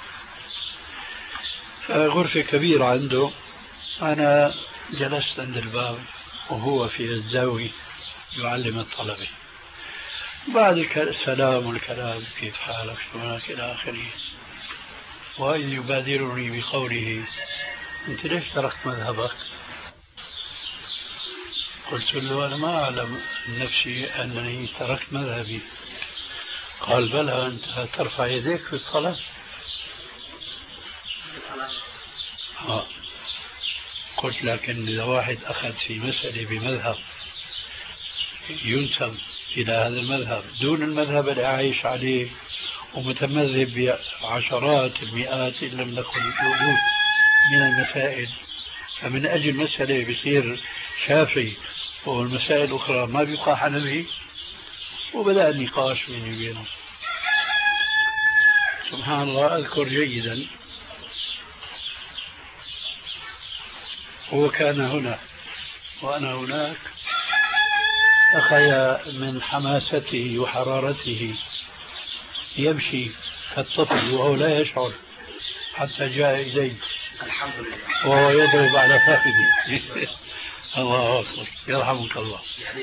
غرفة كبيرة عنده، أنا جلست عند الباب وهو في الزاوية يعلم الطلبة. بعد السلام والكلام كيف حالك شلونك إلى آخره، وإذ يبادرني بقوله أنت ليش تركت مذهبك؟ قلت له أنا ما أعلم نفسي أنني تركت مذهبي. قال بلى، أنت ترفع يديك في الصلاة. قلت لكن إذا واحد أخذ في مسألة بمذهب ينسب إلى هذا المذهب دون المذهب اللي عايش عليه ومتمذهب بعشرات المئات إن لم نقل الألوف من المسائل، فمن أجل مسألة بيصير شافعي والمسائل الأخرى ما بيبقى حنفي. وبدأ النقاش بيني وبينه. سبحان الله أذكر جيدا هو كان هنا وأنا هناك، أخي من حماسته وحرارته يمشي كالطفل وهو لا يشعر حتى جاء إلي الحمد لله وهو يضرب على فخذي. الله أكبر، يرحمك الله.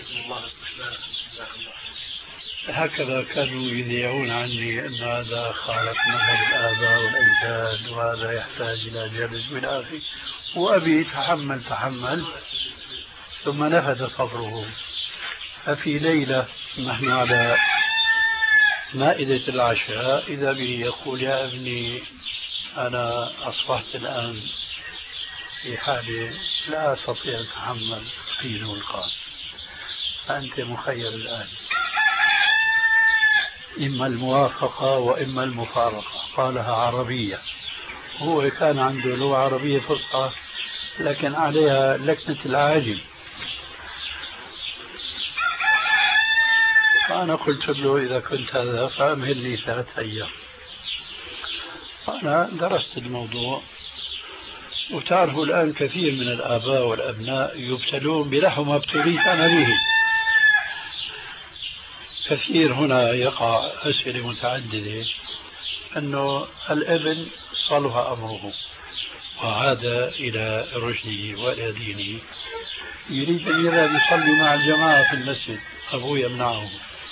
هكذا كانوا يذيعون عني أن هذا خالف مذهب الآباء والأجداد وهذا يحتاج إلى جلد من آخر. وأبي تحمل ثم نفذ صبره. ففي ليلة نحن على مائدة العشاء إذا به يقول يا ابني أنا أصبحت الآن في حالة لا أستطيع أن أتحمل قيل والقال، فأنت مخير الآن، إما الموافقة وإما المفارقة. قالها عربية، هو كان عنده لغة عربية فصحى لكن عليها لكنة العاجم. فأنا قلت له إذا كنت هذا فأمهل لي 3 أيام. فأنا درست الموضوع، وتعرفوا الآن كثير من الآباء والأبناء يبتلون بنحو ما ابتليت أنا به. كثير هنا يقع أسئلة متعددة أنه الابن صلح أمره وعاد إلى رشده وإلى دينه، يريد أن يذهب يصلي مع الجماعة في المسجد، أبوه يمنعه.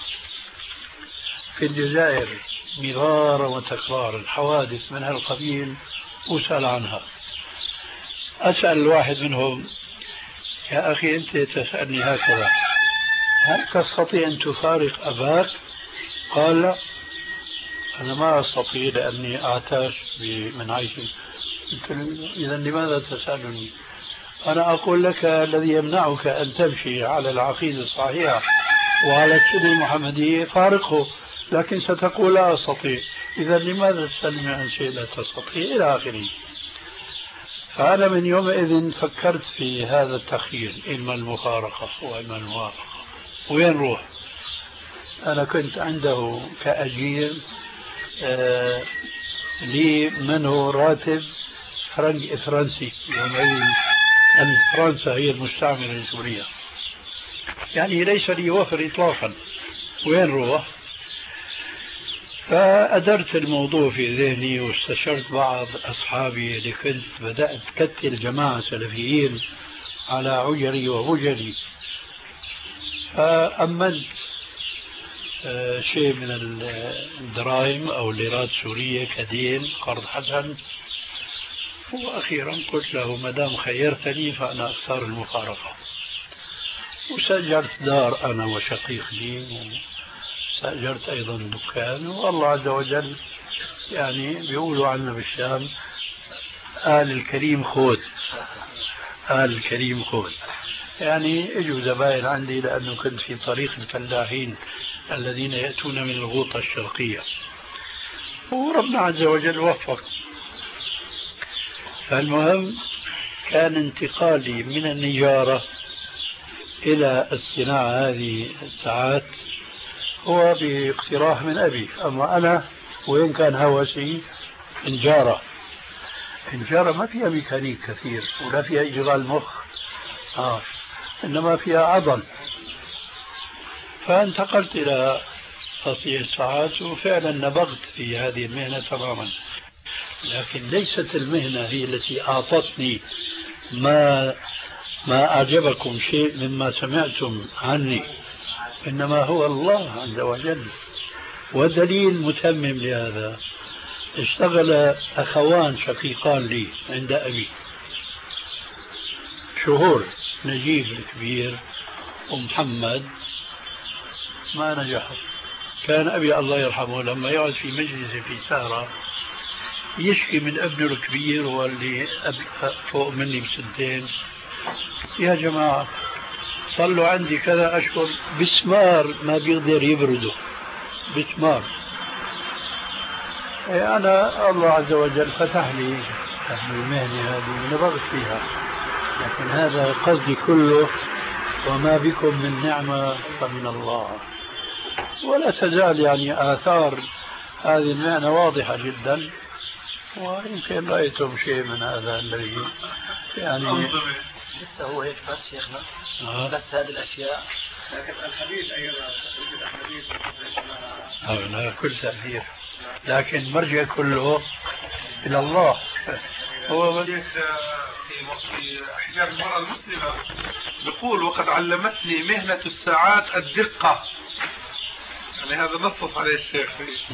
في الجزائر مرارا وتكرارا حوادث من هالقبيل أسأل عنها. أسأل الواحد منهم: يا أخي أنت تسألني هكذا، هل تستطيع أن تفارق أباك؟ قال: لا، أنا ما أستطيع لأني أعتاش من عيشي. قلت له: إذا لماذا تسألني؟ أنا أقول لك الذي يمنعك أن تمشي على العقيدة الصحيحة وعلى السنة المحمدية فارقه، لكن ستقول لا أستطيع. إذا لماذا تسألني عن شيء لا تستطيع إلى آخره. فأنا من يومئذ فكرت في هذا التخيير، إما المفارقة وإما الموافقة. وين روح؟ أنا كنت عنده كأجير لي منه راتب فرنسي يومئذ، أن فرنسا هي المستعمرة لسوريا، يعني ليس لي وفر إطلاقا. وين روح؟ فأدرت الموضوع في ذهني واستشرت بعض أصحابي اللي كنت بدأت كتل جماعة سلفيين على عجري وهجري، فأمنت شيء من الدراهم أو الليرات السورية كدين قرض حسن. وأخيرا قلت له: ما دام خيرتني فأنا أختار المفارقة. وسجلت دار أنا وشقيق لي، وسجلت أيضا دكان. والله عز وجل يعني بيقولوا عنا بالشام: آل الكريم خود، آل الكريم خود. يعني اجوا زبائن عندي لأنه كنت في طريق الفلاحين الذين يأتون من الغوطة الشرقية، وربنا عز وجل وفق. فالمهم كان انتقالي من النجارة إلى الصناعة هذه الساعات هو باقتراح من أبي. أما أنا وين كان هوسي؟ نجارة. النجارة ما فيها ميكانيك كثير ولا فيها إشغال مخ، إنما فيها عضل. فانتقلت إلى تصنيع الساعات، وفعلا نبغت في هذه المهنة تماما. لكن ليست المهنة هي التي أعطتني ما أعجبكم شيء مما سمعتم عني، إنما هو الله عز وجل. والدليل متمم لهذا: اشتغل أخوان شقيقان لي عند أبي شهور، نجيب الكبير ومحمد، ما نجحوا. كان أبي الله يرحمه لما يقعد في مجلس في سهرة يشكي من ابنه الكبير واللي فوق مني بسنتين: يا جماعة صلوا عندي كذا أشهر بسمار ما بيقدر يبرده، بسمار. أنا الله عز وجل فتح لي المهنة هذه نبغت فيها، لكن هذا قصدي كله. وما بكم من نعمة فمن الله. ولا تزال يعني آثار هذه المهنة واضحة جدا، ويمكن رأيتم شيء من هذا الذي يعني لسه هو هيك بس شيخنا بس هذه الأشياء. لكن الحديث أيضا الحديث لا كل تأثير، لكن مرجع كله إلى الله. هو في حجاب المرأة المسلمة يقول: وقد علمتني مهنة الساعات الدقة. يعني هذا نصف عليه الشيخ.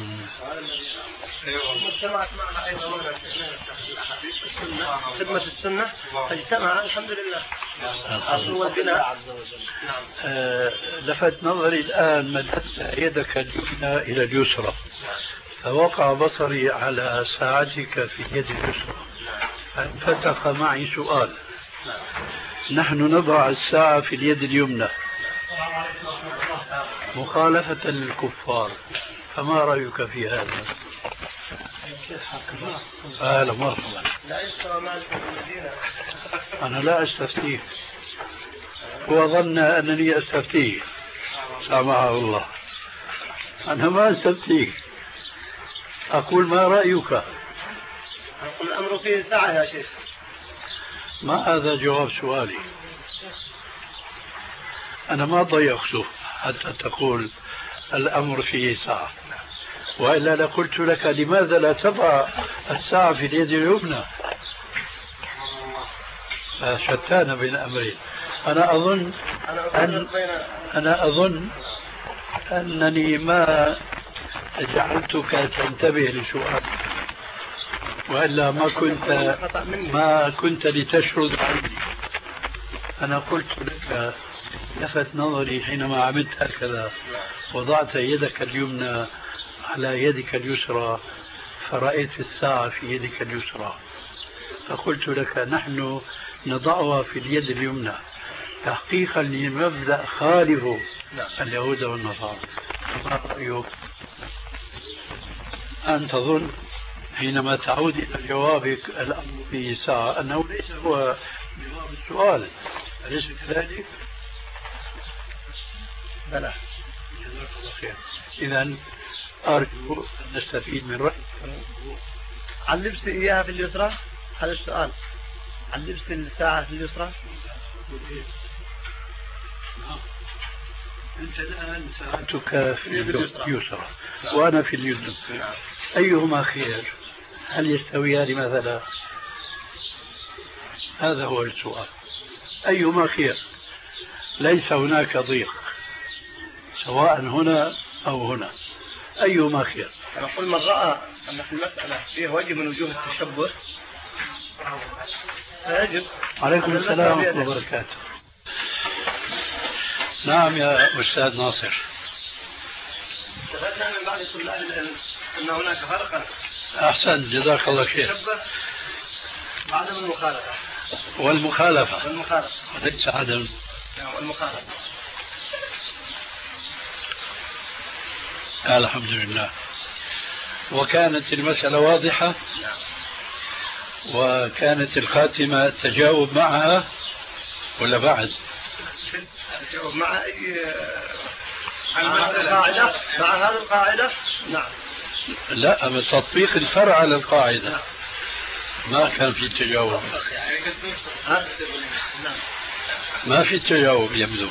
ايوه اجتمعت معنا ايضا هنا في الاحاديث السنه، خدمه السنه، فاجتمع الحمد لله. الاصل والبناء عز وجل. نعم. لفت نظري الان مددت يدك اليمنى الى اليسرى، فوقع بصري على ساعتك في يد اليسرى، فانفتح معي سؤال. نحن نضع الساعة في اليد اليمنى مخالفة للكفار، فما رأيك في هذا؟ أهلا مرحبا. أنا لا أستفتيه، هو ظن أنني أستفتيه، سامحه الله. أنا ما أستفتيه، أقول ما رأيك؟ أقول الأمر فيه ساعة يا شيخ. ما هذا جواب سؤالي. أنا ما ضيقته حتى تقول الأمر فيه ساعة، وإلا لقلت لك لماذا لا تضع الساعة في اليد اليمنى؟ فشتان بين أمرين. أنا أظن أنني ما جعلتك تنتبه لسؤالي، وإلا ما كنت لتشرد عني. أنا قلت لك، لفت نظري حينما عملت هكذا، وضعت يدك اليمنى على يدك اليسرى فرأيت الساعة في يدك اليسرى، فقلت لك نحن نضعها في اليد اليمنى تحقيقا لمبدأ خالف اليهود والنصارى. ما رأيك؟ أنت تظن حينما تعود إلى جوابك الأمر فيه ساعة أنه ليس هو جواب السؤال، أليس كذلك؟ بلى. جزاك الله خير. إذن أرجو أن نستفيد من رأيك. علمت إياها في اليسرى؟ هذا السؤال. علمت الساعة في اليسرى؟ أنت الآن ساعتك في اليسرى وأنا في اليمنى، أيهما خير؟ هل يستويان مثلا؟ هذا هو السؤال، أيهما خير؟ ليس هناك ضيق سواء هنا أو هنا، أيهما خير؟ أنا أقول من رأى أن في المسألة فيه وجه من وجوه التشبه فيجب. عليكم السلام ورحمة الله وبركاته. نعم يا أستاذ ناصر. استفدنا من بعض طلاب العلم أن هناك فرقا. أحسن، جزاك الله خير. وعدم المخالفة. والمخالفة وليس عدم. والمخالفة. الحمد لله. وكانت المسألة واضحة، وكانت الخاتمة تجاوب معها ولا بعد؟ تجاوب مع أي القاعدة، مع هذه القاعدة. نعم. لا، من تطبيق الفرع على القاعدة ما كان في تجاوب. ما في تجاوب يبدو.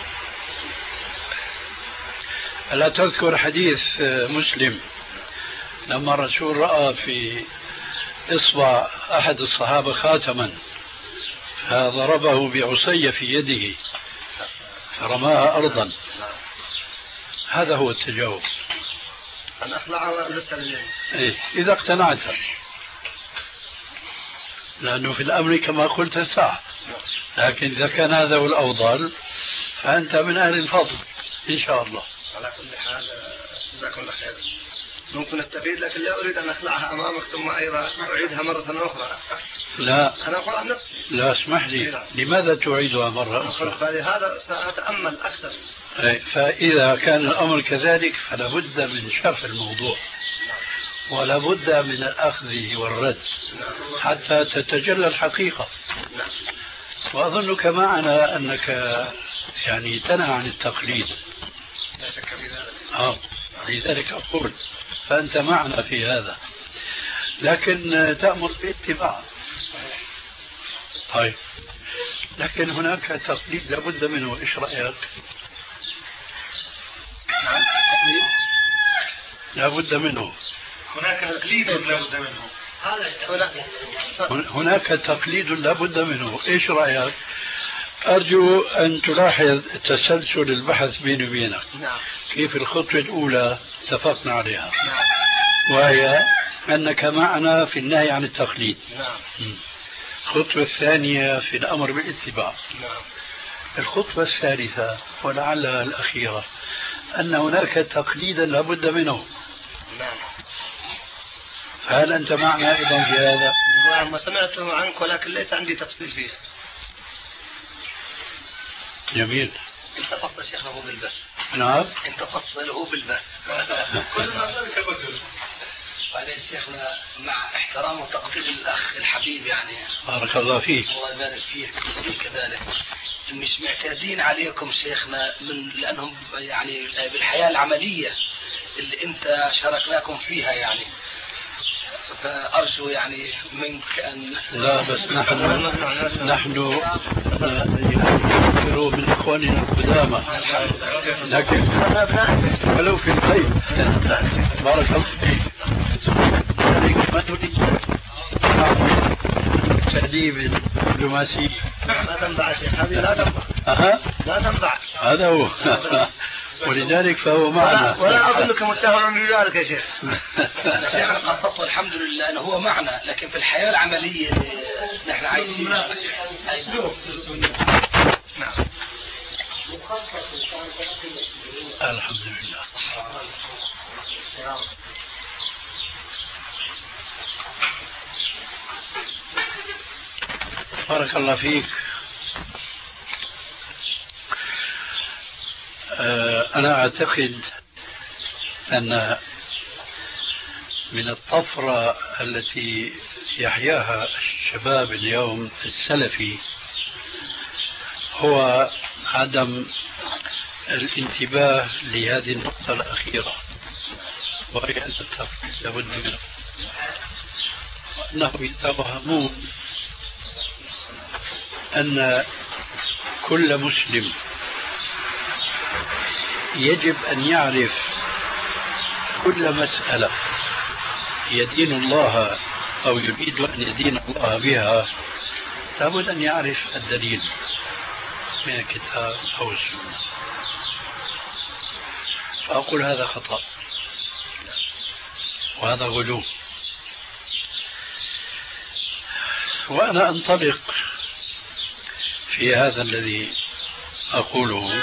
ألا تذكر حديث مسلم لما الرسول رأى في إصبع أحد الصحابة خاتما فضربه بعصي في يده فرماها أرضا؟ هذا هو التجاوب. أن أخلعها للترجمة. إيه، إذا اقتنعت، لأنه في الأمر كما قلت ساعة، لكن إذا كان هذا هو الأفضل فأنت من أهل الفضل إن شاء الله. على كل حال جزاكم الله خير. ممكن استفيد، لكن لا أريد أن أخلعها أمامك ثم أيضا أعيدها مرة أخرى. لا، أنا أقول عن نفسي. لا، اسمح لي. لماذا تعيدها مرة أخرى؟ فلهذا سأتأمل أكثر. فإذا كان الأمر كذلك فلا بد من شرح الموضوع ولا بد من الأخذ والرد حتى تتجلى الحقيقة. وأظنك معنا أنك يعني تنهى عن التقليد. لا شك في ذلك. لذلك أقول فأنت معنا في هذا، لكن تأمر باتباع. طيب، لكن هناك تقليد لابد منه، إيش رأيك؟ نعم، تقليد لابد منه. هناك تقليد لابد منه. هناك تقليد لابد منه، إيش رأيك؟ أرجو أن تلاحظ تسلسل البحث بيني وبينك. نعم. كيف الخطوة الأولى اتفقنا عليها، نعم. وهي أنك معنا في النهي عن التقليد. نعم. الخطوة الثانية في الأمر بالاتباع. نعم. الخطوة الثالثة ولعلها الأخيرة أن هناك تقليدا لابد منه. نعم. فهل أنت معنا أيضا في هذا؟ نعم، ما سمعته عنك ولكن ليس عندي تفصيل فيه. جميل. انت فصل شيخه بالبث. نعم. انت فصله بالبث. كل ما ذلك الرجل. بعدين شيخنا مع احترام وتقدير الاخ الحبيب يعني. بارك الله فيك. الله يبارك فيك كذلك. مش معتادين عليكم شيخنا لانهم يعني بالحياه العمليه اللي انت شاركناكم فيها يعني. فأرجو يعني منك أن لا بس نحن نذكر من إخواننا القدامى لكن ولو في الخير. بارك الله فيك. ذلك ما تريد تأديب دبلوماسي لا تنفع شيخ، هذه لا تنفع. لا تنفع. هذا هو. ولذلك فهو معنا. ولا أظنك متهم بذلك يا شيخ. شيخنا قصص والحمد لله أنه هو معنا، لكن في الحياة العملية نحن عايشين. نعم. الحمد لله. بارك الله فيك. أنا أعتقد أن من الطفرة التي يحياها الشباب اليوم السلفي هو عدم الانتباه لهذه النقطة الأخيرة، وهي أن التفريق لابد منه، أنهم يتوهمون أن كل مسلم يجب أن يعرف كل مسألة يدين الله أو يريد أن يدين الله بها، لابد أن يعرف الدليل من الكتاب أو السنة. فأقول هذا خطأ وهذا غلو. وأنا أنطلق في هذا الذي أقوله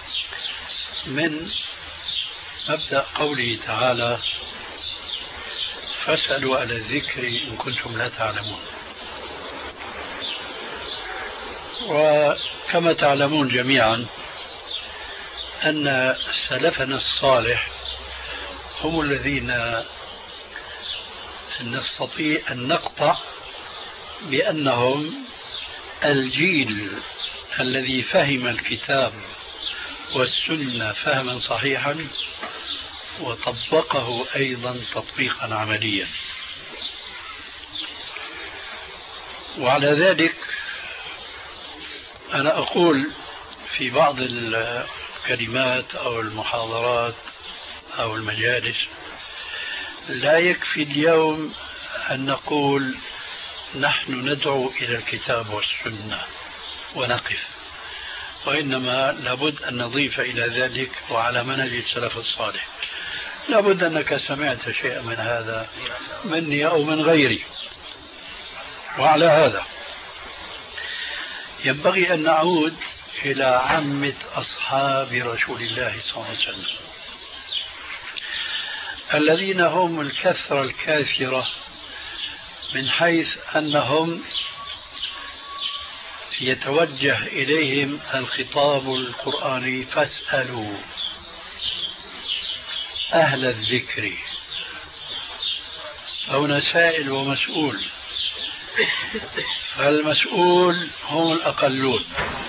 من مبدأ قوله تعالى: فاسألوا على الذكر إن كنتم لا تعلمون. وكما تعلمون جميعا أن سلفنا الصالح هم الذين نستطيع أن نقطع بأنهم الجيل الذي فهم الكتاب والسنة فهما صحيحا وطبقه أيضا تطبيقا عمليا. وعلى ذلك أنا أقول في بعض الكلمات أو المحاضرات أو المجالس: لا يكفي اليوم أن نقول نحن ندعو إلى الكتاب والسنة ونقف، وإنما لابد أن نضيف إلى ذلك وعلى منهج السلف الصالح. لابد أنك سمعت شيئا من هذا مني أو من غيري. وعلى هذا ينبغي أن نعود إلى عامة أصحاب رسول الله صلى الله عليه وسلم، الذين هم الكثرة الكافرة من حيث أنهم يتوجه إليهم الخطاب القرآني: فاسألوا أهل الذكر. هنا سائل ومسؤول، فالمسؤول هم الأقلون.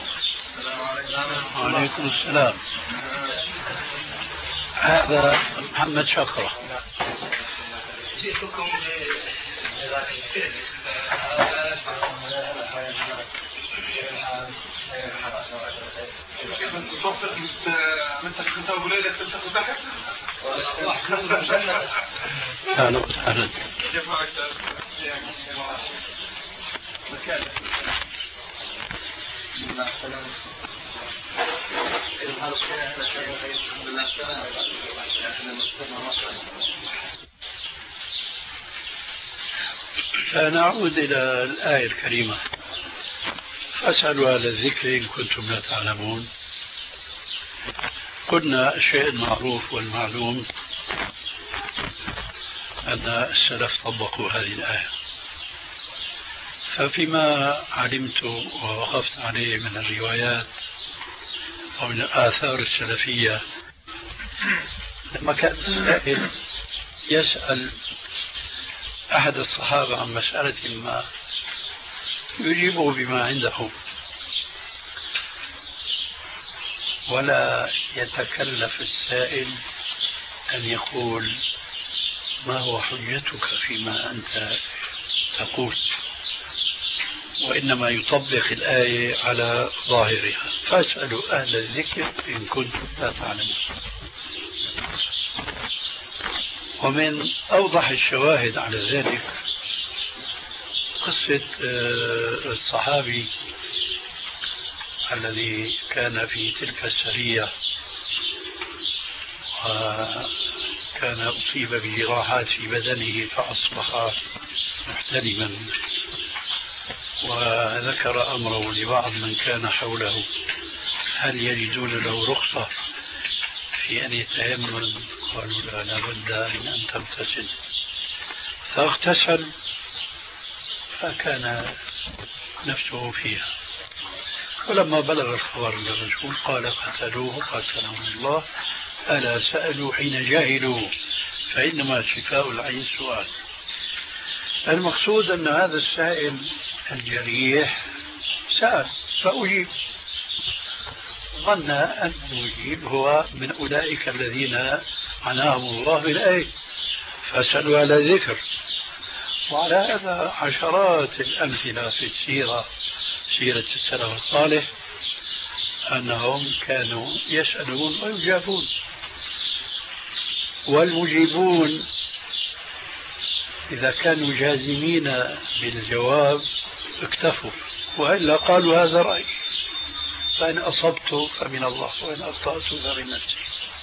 وعليكم السلام. هذا محمد شقرة. جئتكم توفق من تكتب ليلة تلتقي تحت. أهلا وسهلا. فنعود إلى الآية الكريمة: فاسألوا أهل الذكر إن كنتم لا تعلمون. قلنا الشيء المعروف والمعلوم أن السلف طبقوا هذه الآية. ففيما علمت ووقفت عليه من الروايات أو من الآثار السلفية، لما كان السائل يسأل أحد الصحابة عن مسألة ما يجيبه بما عنده ولا يتكلف السائل أن يقول ما هو حجتك فيما أنت تقول، وإنما يطبق الآية على ظاهرها. فاسألوا أهل الذكر إن كنتم لا تعلمون. ومن أوضح الشواهد على ذلك قصة الصحابي الذي كان في تلك السرية وكان أصيب بجراحات في بدنه فأصبح محتلما، وذكر أمره لبعض من كان حوله هل يجدون له رخصة في أن يتيمم؟ قالوا لا، لابد أن تغتسل. فاغتسل فكان نفسه فيها. ولما بلغ الخبر للرسول قال قتلوه قتلهم الله، ألا سألوا حين جاهلوا فإنما شفاء العين سؤال. المقصود أن هذا السائل الجريح سأل فأجيب، ظن أن المجيب هو من أولئك الذين عناهم الله بالآية فسألوا على ذكر. وعلى هذا عشرات الأمثلة في السيرة، سيرة السلف الصالح، أنهم كانوا يسألون ويجابون، والمجيبون إذا كانوا جازمين بالجواب اكتفوا، وإلا قالوا هذا رأي، فإن أصبت فمن الله وإن أخطأت فمن نفسي.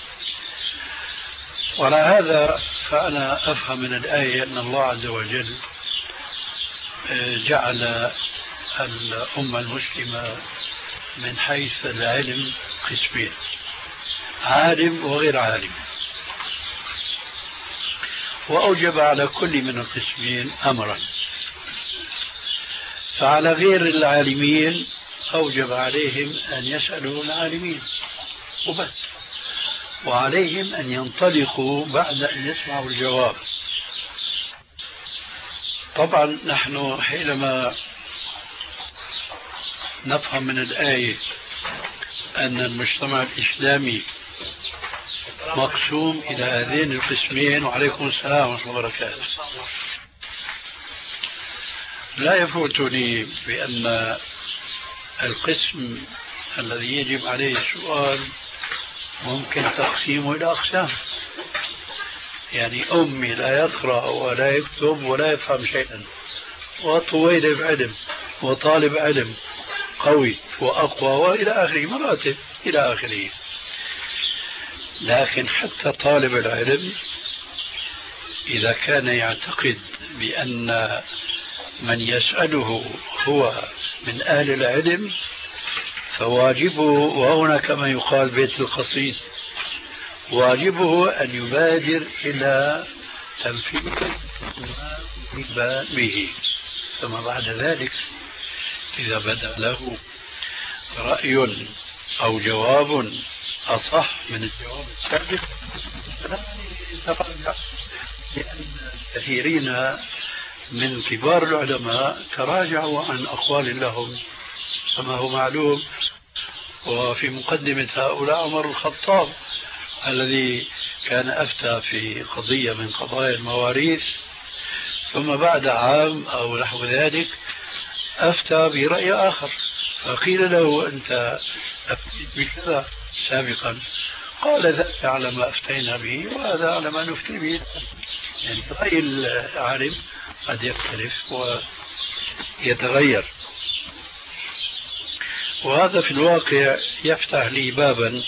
وعلى هذا فأنا أفهم من الآية أن الله عز وجل جعل الأمة المسلمة من حيث العلم قسمين: عالم وغير عالم، وأوجب على كل من القسمين أمرا. فعلى غير العالمين أوجب عليهم أن يسألوا العالمين وبس، وعليهم أن ينطلقوا بعد أن يسمعوا الجواب. طبعا نحن حينما نفهم من الآية أن المجتمع الإسلامي مقسوم إلى هذين القسمين، وعليكم السلام ورحمة الله وبركاته، لا يفوتني بأن القسم الذي يجب عليه السؤال ممكن تقسيمه إلى أقسام. يعني أمي لا يقرأ ولا يكتب ولا يفهم شيئا، وطويلب علم وطالب علم قوي وأقوى وإلى آخره، مراتب إلى آخره. لكن حتى طالب العلم إذا كان يعتقد بأن من يسأله هو من أهل العلم فواجبه، وهنا كما يقال بيت القصيد، واجبه أن يبادر إلى تنفيذ ما أجيب به. ثم بعد ذلك إذا بدأ له رأي أو جواب أصح من الجواب السابق فلا يتراجع، لأن كثيرين من كبار العلماء تراجعوا عن أقوال لهم كما هو معلوم. وفي مقدمة هؤلاء عمر الخطاب الذي كان أفتى في قضية من قضايا المواريث، ثم بعد عام أو نحو ذلك أفتى برأي آخر، فقيل له أنت أفتيت بكذا سابقا، قال ذاك على ما أفتينا به وهذا على ما نفتي به. يعني رأي العالم قد يختلف ويتغير. وهذا في الواقع يفتح لي بابا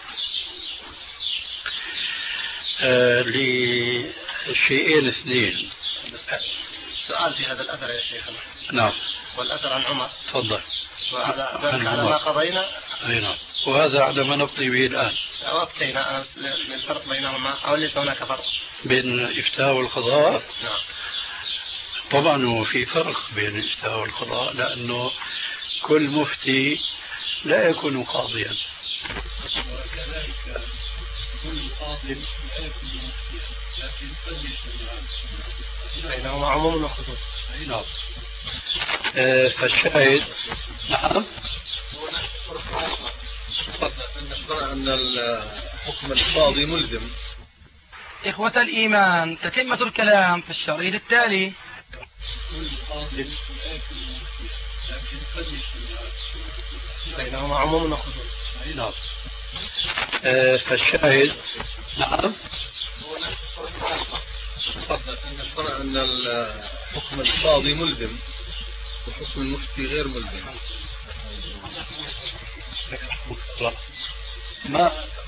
لشيئين اثنين. سؤال في هذا الأثر يا شيخنا. نعم. والأثر عن عمر. تفضل. وهذا على ما قضينا. أي نعم. وهذا على ما نقضي به الآن. وقتنا أنا الفرق بينهما أو ليس هناك فرق بين الإفتاء والقضاء؟ نعم. طبعا هو في فرق بين الإفتاء والقضاء، لأنه كل مفتي لا يكون قاضيا، وكذلك كل قاضي لا يكون مفتيا، لكن قد يجتمعان بينهما عموم وخصوص. نعم. فالشاهد نعم أن حكم القاضي ملزم. إخوة الإيمان، تتمة الكلام في الشريط التالي. كل قاضي لا يكون مفتيا، لكن قد يجتمعان بينهما عموم وخصوص. نعم. فالشاهد نعم أن حكم القاضي ملزم وحكم المفتي غير ملزم. ما